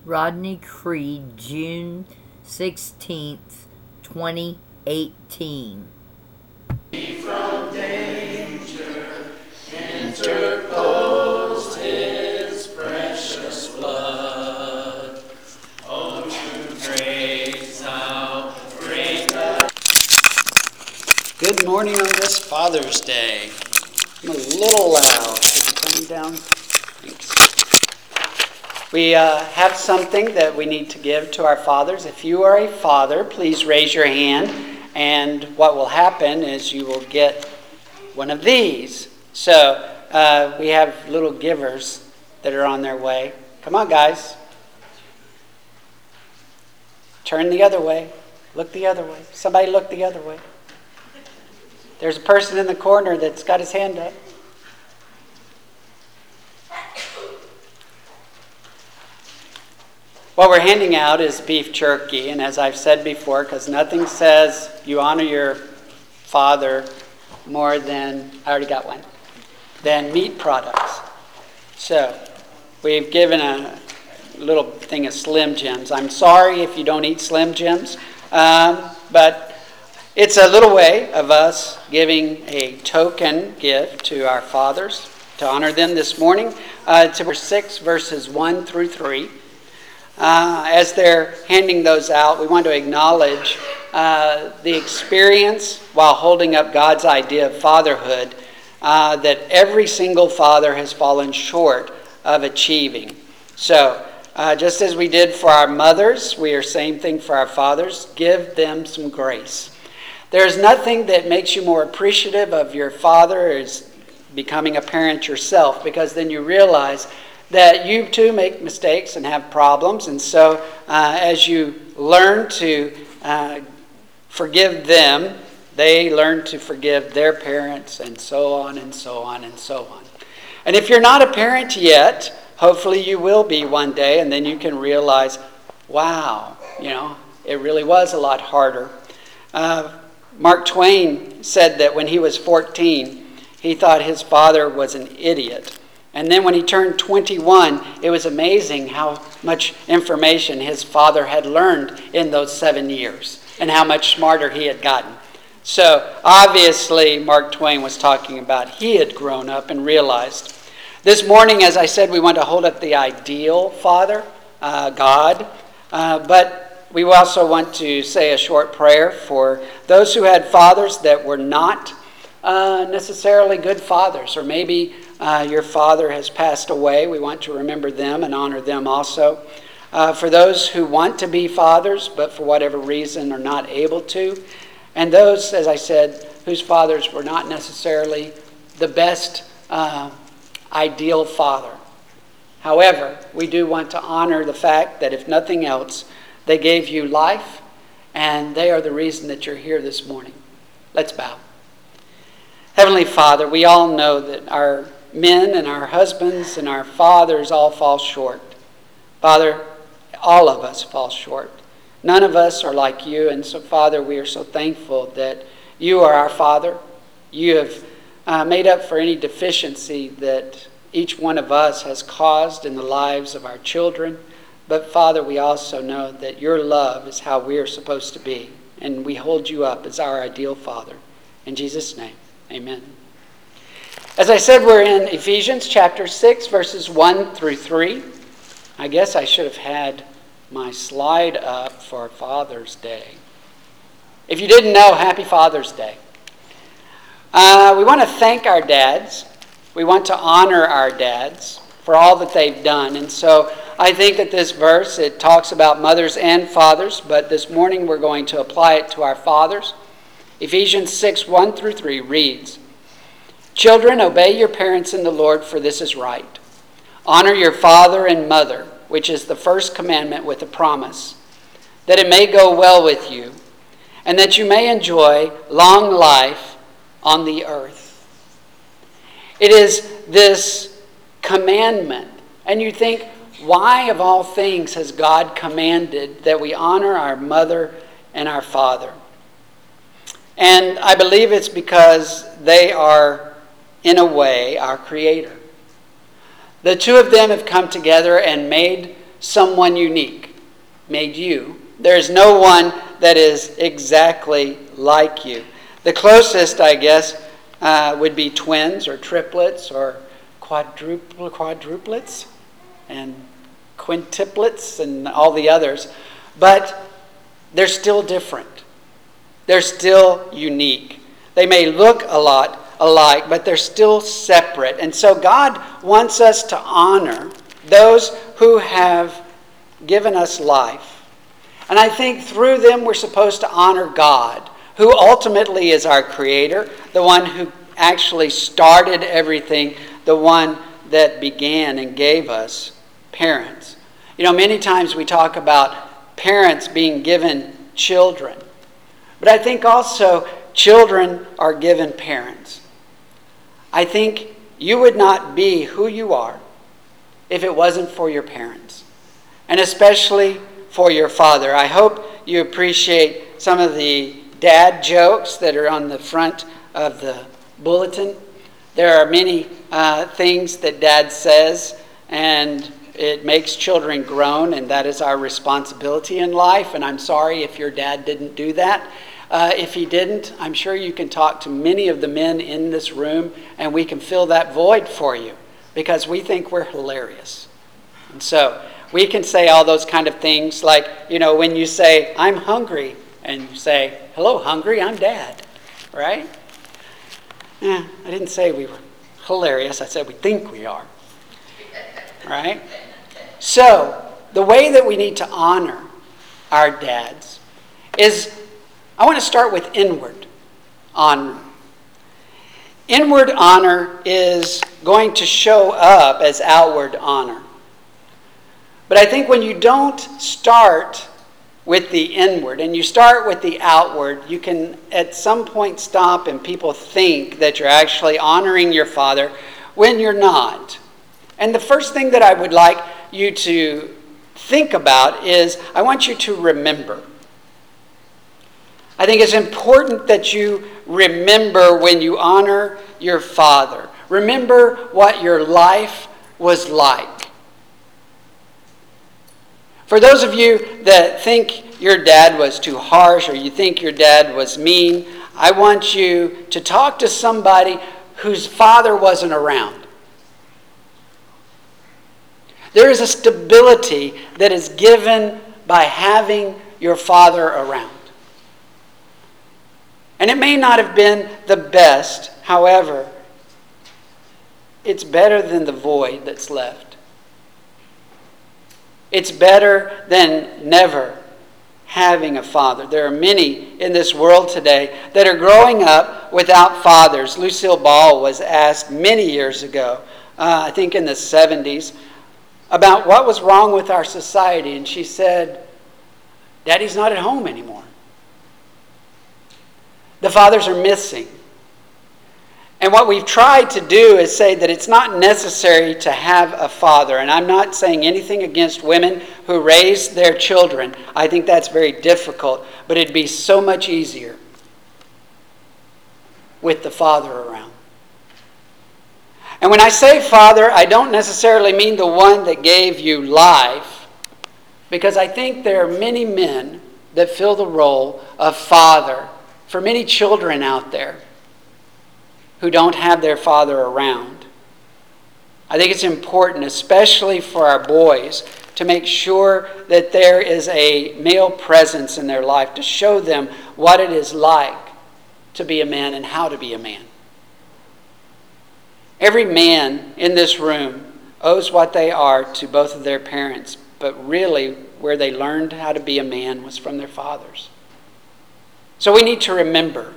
Rodney Creed, June 16th, 2018. From danger interposed his precious blood. Oh, to praise how great the... Good morning on this Father's Day. I'm a little loud. Can you turn down? Thanks. We have something that we need to give to our fathers. If you are a father, please raise your hand. And what will happen is you will get one of these. So we have little givers that are on their way. Come on, guys. Turn the other way. Look the other way. Somebody look the other way. There's a person in the corner that's got his hand up. What we're handing out is beef jerky, and as I've said before, because nothing says you honor your father more than, I already got one, than meat products. So, we've given a little thing of Slim Jims. I'm sorry if you don't eat Slim Jims, but it's a little way of us giving a token gift to our fathers to honor them this morning. To verse 6, verses 1 through 3. As they're handing those out, we want to acknowledge the experience while holding up God's idea of fatherhood that every single father has fallen short of achieving. So, just as we did for our mothers, we are same thing for our fathers. Give them some grace. There's nothing that makes you more appreciative of your father as becoming a parent yourself, because then you realize that you too make mistakes and have problems. And so as you learn to forgive them, they learn to forgive their parents, and so on and so on and so on. And if you're not a parent yet, hopefully you will be one day, and then you can realize, wow, it really was a lot harder. Mark Twain said that when he was 14, he thought his father was an idiot. And then when he turned 21, it was amazing how much information his father had learned in those 7 years and how much smarter he had gotten. So obviously Mark Twain was talking about he had grown up and realized. This morning, as I said, we want to hold up the ideal father, God, but we also want to say a short prayer for those who had fathers that were not necessarily good fathers, or maybe your father has passed away. We want to remember them and honor them also. For those who want to be fathers, but for whatever reason are not able to. And those, as I said, whose fathers were not necessarily the best ideal father. However, we do want to honor the fact that if nothing else, they gave you life, and they are the reason that you're here this morning. Let's bow. Heavenly Father, we all know that our men and our husbands and our fathers all fall short. Father, all of us fall short. None of us are like you, and so, Father, we are so thankful that you are our Father. You have made up for any deficiency that each one of us has caused in the lives of our children. But, Father, we also know that your love is how we are supposed to be, and we hold you up as our ideal Father. In Jesus' name, amen. As I said, we're in Ephesians chapter 6, verses 1 through 3. I guess I should have had my slide up for Father's Day. If you didn't know, happy Father's Day. We want to thank our dads. We want to honor our dads for all that they've done. And so I think that this verse, it talks about mothers and fathers, but this morning we're going to apply it to our fathers. Ephesians 6, 1 through 3 reads, "Children, obey your parents in the Lord, for this is right. Honor your father and mother, which is the first commandment with a promise, that it may go well with you, and that you may enjoy long life on the earth." It is this commandment. And you think, why of all things has God commanded that we honor our mother and our father? And I believe it's because they are, in a way, our Creator. The two of them have come together and made someone unique, made you. There's no one that is exactly like you. The closest, I guess, would be twins or triplets or quadruplets and quintuplets and all the others. But they're still different. They're still unique. They may look a lot alike, but they're still separate. And so God wants us to honor those who have given us life. And I think through them we're supposed to honor God, who ultimately is our creator, the one who actually started everything, the one that began and gave us parents. You know, many times we talk about parents being given children. But I think also children are given parents. I think you would not be who you are if it wasn't for your parents, and especially for your father. I hope you appreciate some of the dad jokes that are on the front of the bulletin. There are many things that Dad says, and it makes children groan, and that is our responsibility in life. And I'm sorry if your dad didn't do that. If he didn't, I'm sure you can talk to many of the men in this room, and we can fill that void for you, because we think we're hilarious. And so we can say all those kind of things, like, you know, when you say, I'm hungry, and you say, hello, hungry, I'm Dad, right? I didn't say we were hilarious. I said we think we are, right? So the way that we need to honor our dads is, I want to start with inward honor. Inward honor is going to show up as outward honor. But I think when you don't start with the inward and you start with the outward, you can at some point stop and people think that you're actually honoring your father when you're not. And the first thing that I would like you to think about is, I want you to remember. I think it's important that you remember when you honor your father. Remember what your life was like. For those of you that think your dad was too harsh, or you think your dad was mean, I want you to talk to somebody whose father wasn't around. There is a stability that is given by having your father around. And it may not have been the best, however, it's better than the void that's left. It's better than never having a father. There are many in this world today that are growing up without fathers. Lucille Ball was asked many years ago, I think in the 70s, about what was wrong with our society. And she said, Daddy's not at home anymore. The fathers are missing. And what we've tried to do is say that it's not necessary to have a father. And I'm not saying anything against women who raise their children. I think that's very difficult. But it'd be so much easier with the father around. And when I say father, I don't necessarily mean the one that gave you life. Because I think there are many men that fill the role of father for many children out there who don't have their father around. I think it's important, especially for our boys, to make sure that there is a male presence in their life to show them what it is like to be a man and how to be a man. Every man in this room owes what they are to both of their parents, but really where they learned how to be a man was from their fathers. So we need to remember.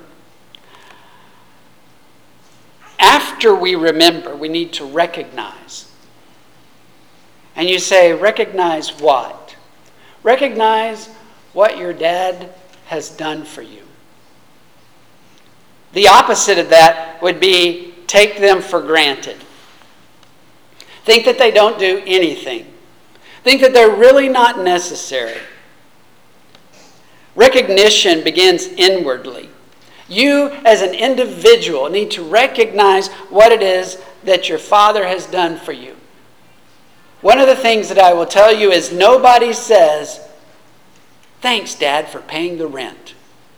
After we remember, we need to recognize. And you say, recognize what? Recognize what your dad has done for you. The opposite of that would be take them for granted. Think that they don't do anything. Think that they're really not necessary. Recognition begins inwardly. You as an individual need to recognize what it is that your father has done for you. One of the things that I will tell you is nobody says, "Thanks, Dad, for paying the rent."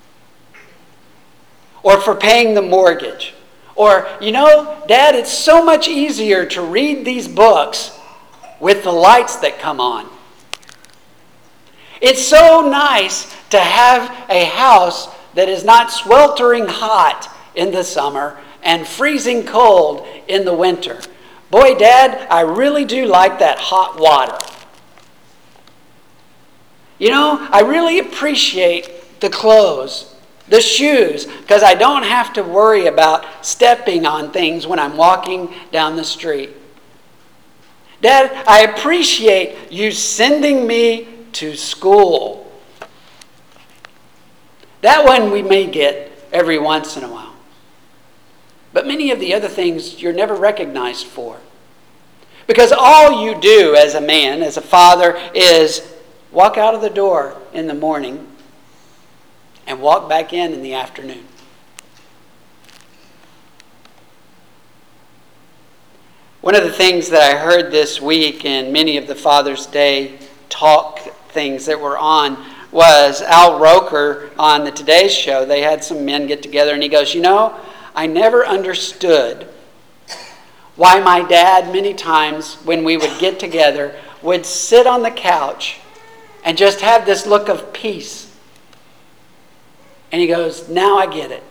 Or for paying the mortgage. Or, Dad, it's so much easier to read these books with the lights that come on. It's so nice to have a house that is not sweltering hot in the summer and freezing cold in the winter. Boy, Dad, I really do like that hot water. I really appreciate the clothes, the shoes, because I don't have to worry about stepping on things when I'm walking down the street. Dad, I appreciate you sending me to school. That one we may get every once in a while. But many of the other things you're never recognized for. Because all you do as a man, as a father, is walk out of the door in the morning and walk back in the afternoon. One of the things that I heard this week in many of the Father's Day talk things that were on was Al Roker on the Today Show. They had some men get together and he goes, I never understood why my dad many times when we would get together would sit on the couch and just have this look of peace. And he goes, now I get it.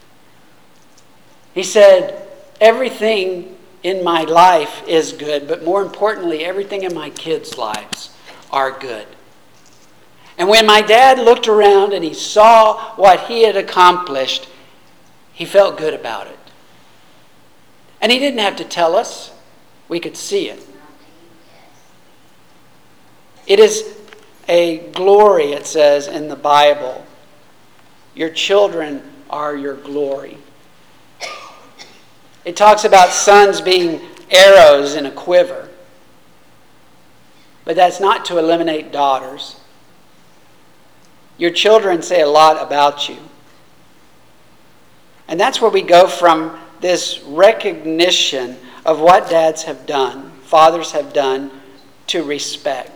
He said, everything in my life is good, but more importantly, everything in my kids' lives are good. And when my dad looked around and he saw what he had accomplished, he felt good about it. And he didn't have to tell us. We could see it. It is a glory, it says in the Bible. Your children are your glory. It talks about sons being arrows in a quiver. But that's not to eliminate daughters. Your children say a lot about you. And that's where we go from this recognition of what dads have done, fathers have done, to respect.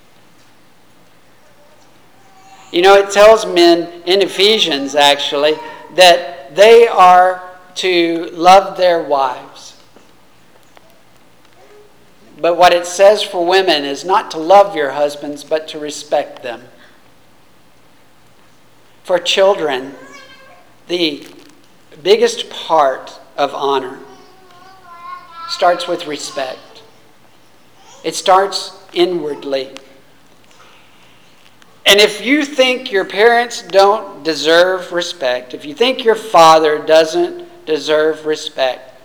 It tells men in Ephesians, actually, that they are to love their wives. But what it says for women is not to love your husbands, but to respect them. For children, the biggest part of honor starts with respect. It starts inwardly. And if you think your parents don't deserve respect, if you think your father doesn't deserve respect,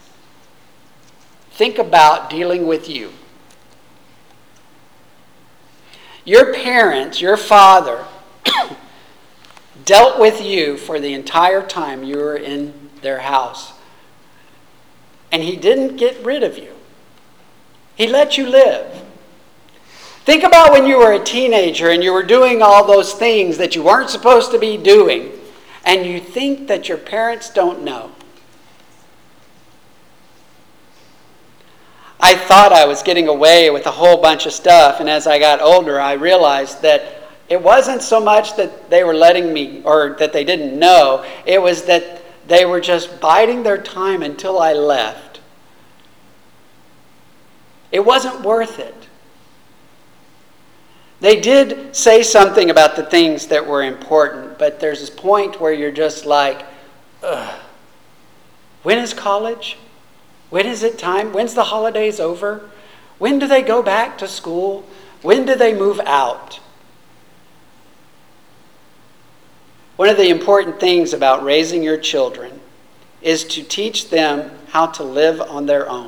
think about dealing with you. Your parents, your father, dealt with you for the entire time you were in their house. And he didn't get rid of you. He let you live. Think about when you were a teenager and you were doing all those things that you weren't supposed to be doing, and you think that your parents don't know. I thought I was getting away with a whole bunch of stuff, and as I got older, I realized that it wasn't so much that they were letting me, or that they didn't know, it was that they were just biding their time until I left. It wasn't worth it. They did say something about the things that were important, but there's this point where you're just like, ugh. When is college? When is it time? When's the holidays over? When do they go back to school? When do they move out? One of the important things about raising your children is to teach them how to live on their own.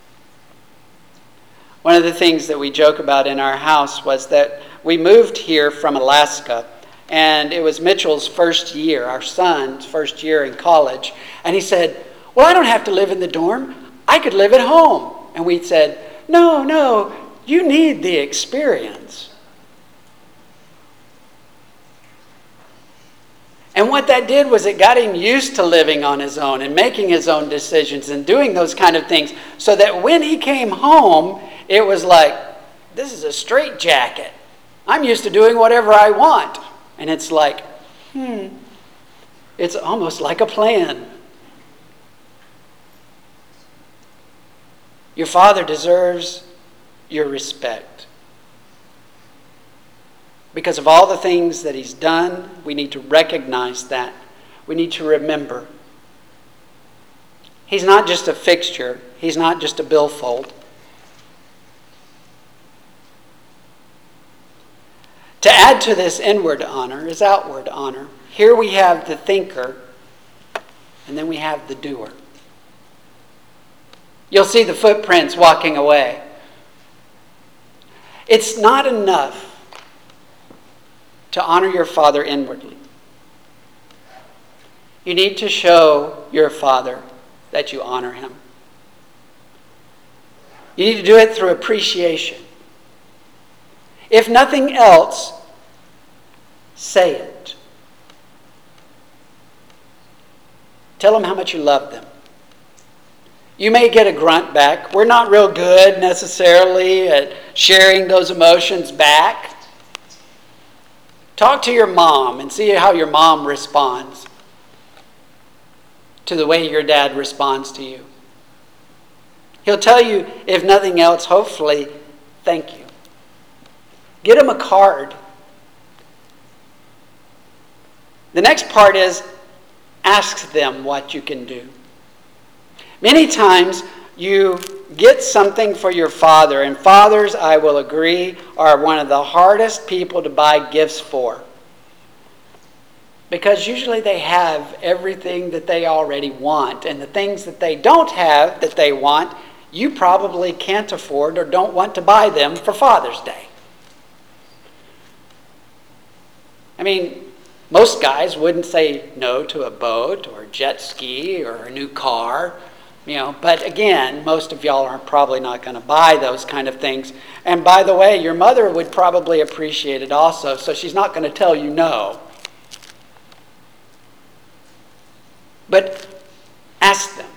One of the things that we joke about in our house was that we moved here from Alaska, and it was Mitchell's first year, our son's first year in college. And he said, well, I don't have to live in the dorm. I could live at home. And we said, no, you need the experience. And what that did was it got him used to living on his own and making his own decisions and doing those kind of things, so that when he came home, it was like, this is a straitjacket. I'm used to doing whatever I want. And it's like, it's almost like a plan. Your father deserves your respect. Because of all the things that he's done, we need to recognize that. We need to remember. He's not just a fixture. He's not just a billfold. To add to this inward honor is outward honor. Here we have the thinker, and then we have the doer. You'll see the footprints walking away. It's not enough to honor your father inwardly. You need to show your father that you honor him. You need to do it through appreciation. If nothing else, say it. Tell them how much you love them. You may get a grunt back. We're not real good necessarily at sharing those emotions back. Talk to your mom and see how your mom responds to the way your dad responds to you. He'll tell you, if nothing else, hopefully, thank you. Get him a card. The next part is ask them what you can do. Many times you get something for your father, and fathers, I will agree, are one of the hardest people to buy gifts for. Because usually they have everything that they already want, and the things that they don't have that they want, you probably can't afford or don't want to buy them for Father's Day. I mean, most guys wouldn't say no to a boat or a jet ski or a new car, but again, most of y'all are probably not going to buy those kind of things. And by the way, your mother would probably appreciate it also, so she's not going to tell you no. But ask them.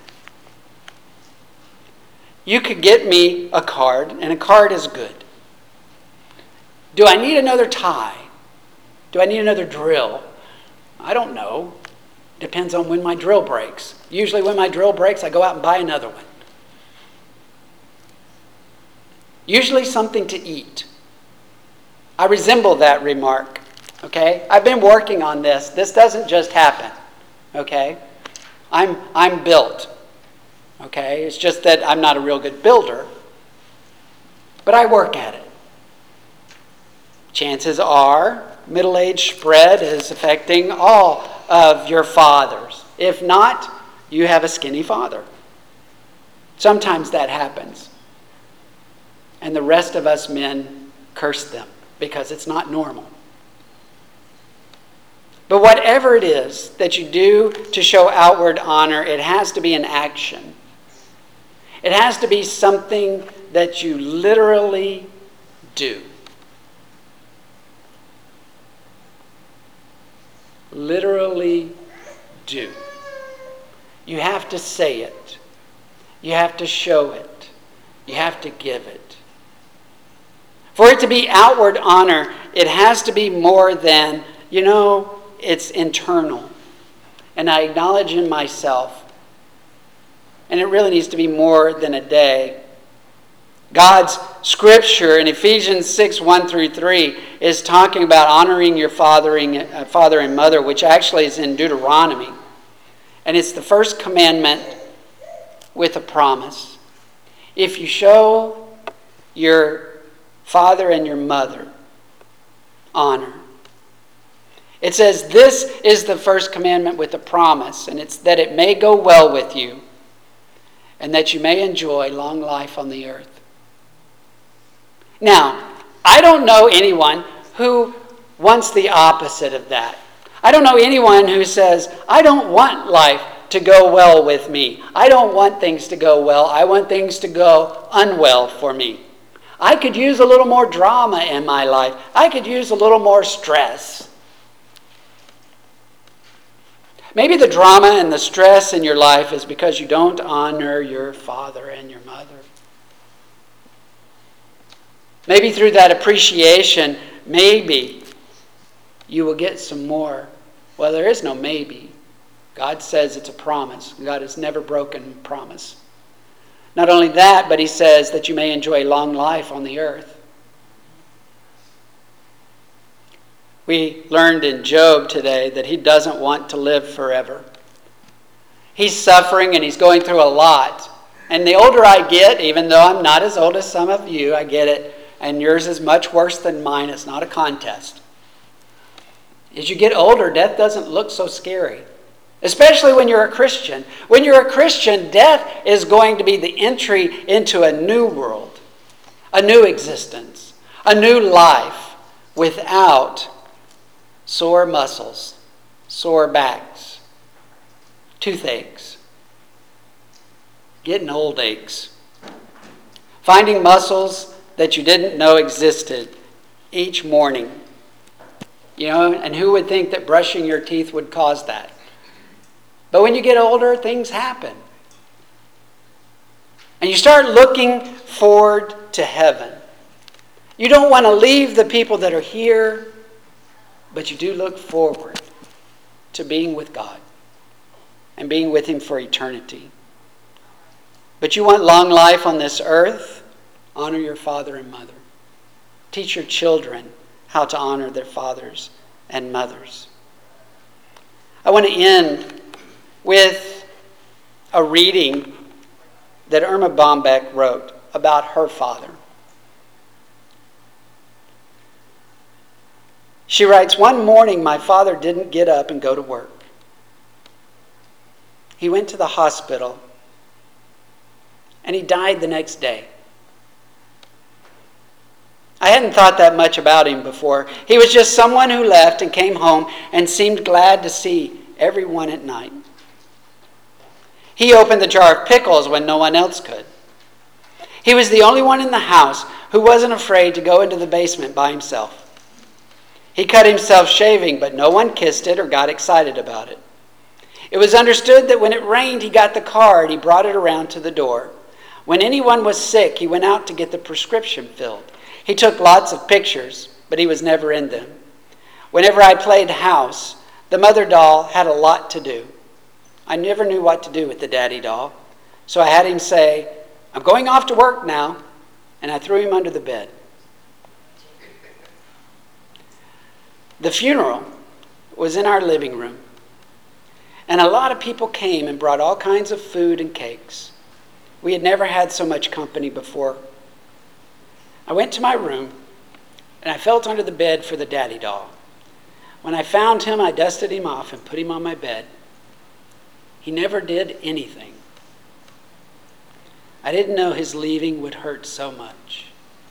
You could get me a card, and a card is good. Do I need another tie? Do I need another drill? I don't know. Depends on when my drill breaks. Usually when my drill breaks, I go out and buy another one. Usually something to eat. I resemble that remark, okay? I've been working on this. This doesn't just happen, okay? I'm built, okay? It's just that I'm not a real good builder, but I work at it. Chances are middle-age spread is affecting all of your fathers. If not, you have a skinny father. Sometimes that happens. And the rest of us men curse them because it's not normal. But whatever it is that you do to show outward honor, it has to be an action. It has to be something that you literally do. Literally do. You have to say it. You have to show it. You have to give it. For it to be outward honor, it has to be more than, it's internal. And I acknowledge in myself. And it really needs to be more than a day. God's scripture in Ephesians 6, 1 through 3 is talking about honoring your father and mother, which actually is in Deuteronomy. And it's the first commandment with a promise. If you show your father and your mother honor, it says this is the first commandment with a promise, and it's that it may go well with you and that you may enjoy long life on the earth. Now, I don't know anyone who wants the opposite of that. I don't know anyone who says, I don't want life to go well with me. I don't want things to go well. I want things to go unwell for me. I could use a little more drama in my life. I could use a little more stress. Maybe the drama and the stress in your life is because you don't honor your father and your mother. Maybe through that appreciation, maybe you will get some more. Well, there is no maybe. God says it's a promise. God has never broken promise. Not only that, but he says that you may enjoy long life on the earth. We learned in Job today that he doesn't want to live forever. He's suffering and he's going through a lot. And the older I get, even though I'm not as old as some of you, I get it, and yours is much worse than mine. It's not a contest. As you get older, death doesn't look so scary. Especially when you're a Christian. When you're a Christian, death is going to be the entry into a new world, a new existence, a new life without sore muscles, sore backs, toothaches, getting old aches, finding muscles that you didn't know existed each morning. You know, and who would think that brushing your teeth would cause that? But when you get older, things happen. And you start looking forward to heaven. You don't want to leave the people that are here, but you do look forward to being with God and being with him for eternity. But you want long life on this earth? Honor your father and mother. Teach your children how to honor their fathers and mothers. I want to end with a reading that Irma Bombeck wrote about her father. She writes, "One morning my father didn't get up and go to work. He went to the hospital and he died the next day. I hadn't thought that much about him before. He was just someone who left and came home and seemed glad to see everyone at night. He opened the jar of pickles when no one else could. He was the only one in the house who wasn't afraid to go into the basement by himself. He cut himself shaving, but no one kissed it or got excited about it. It was understood that when it rained, he got the car and he brought it around to the door. When anyone was sick, he went out to get the prescription filled. He took lots of pictures, but he was never in them. Whenever I played house, the mother doll had a lot to do. I never knew what to do with the daddy doll, so I had him say, 'I'm going off to work now,' and I threw him under the bed." The funeral was in our living room, and a lot of people came and brought all kinds of food and cakes. We had never had so much company before. I went to my room, and I felt under the bed for the daddy doll. When I found him, I dusted him off and put him on my bed. He never did anything. I didn't know his leaving would hurt so much.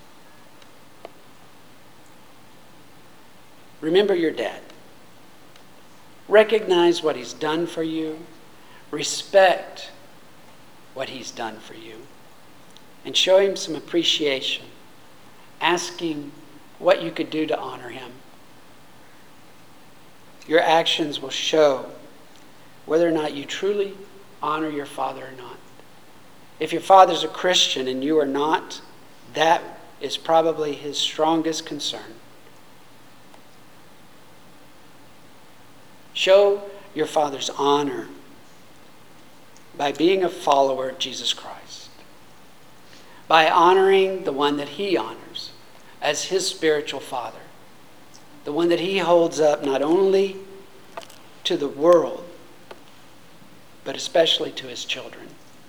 Remember your dad. Recognize what he's done for you. Respect what he's done for you. And show him some appreciation. Ask him what you could do to honor him. Your actions will show whether or not you truly honor your father or not. If your father's a Christian and you are not, that is probably his strongest concern. Show your father's honor by being a follower of Jesus Christ, by honoring the one that he honors as his spiritual father, the one that he holds up not only to the world, but especially to his children.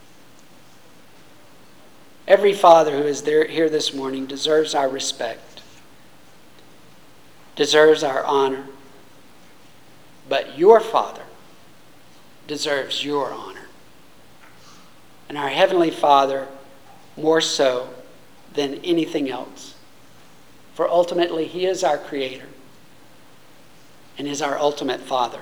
Every father who is here this morning deserves our respect, deserves our honor, but your father deserves your honor. And our Heavenly Father more so than anything else. For ultimately, he is our Creator and is our ultimate Father.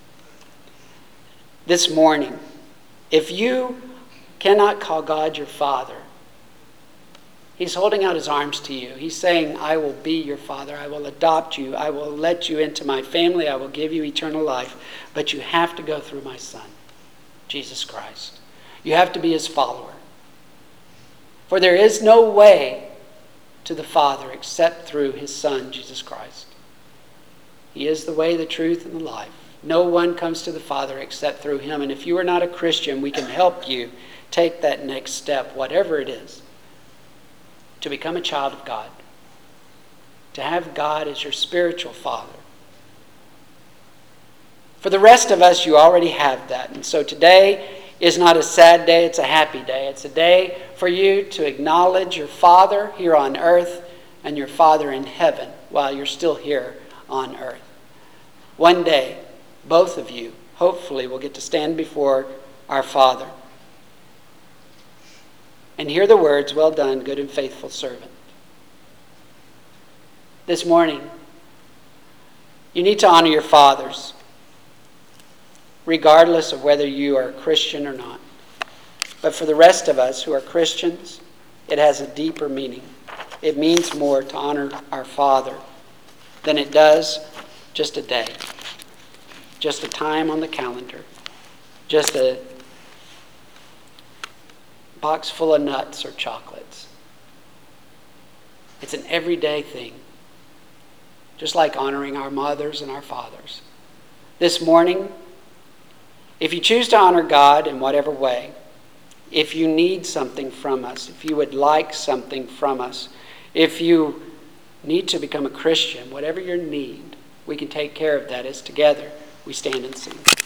This morning, if you cannot call God your Father, he's holding out his arms to you. He's saying, I will be your father. I will adopt you. I will let you into my family. I will give you eternal life. But you have to go through my Son, Jesus Christ. You have to be his follower. For there is no way to the Father except through his Son, Jesus Christ. He is the way, the truth, and the life. No one comes to the Father except through him. And if you are not a Christian, we can help you take that next step, whatever it is, to become a child of God, to have God as your spiritual Father. For the rest of us, you already have that. And so today is not a sad day, it's a happy day. It's a day for you to acknowledge your Father here on earth and your Father in heaven while you're still here on earth. One day, both of you, hopefully, will get to stand before our Father and hear the words, "Well done, good and faithful servant." This morning, you need to honor your fathers, regardless of whether you are a Christian or not. But for the rest of us who are Christians, it has a deeper meaning. It means more to honor our Father than it does just a day, just a time on the calendar, just a box full of nuts or chocolates. It's an everyday thing, just like honoring our mothers and our fathers. This morning, if you choose to honor God in whatever way, if you need something from us, if you would like something from us, if you need to become a Christian, whatever your need, we can take care of that as together we stand and sing.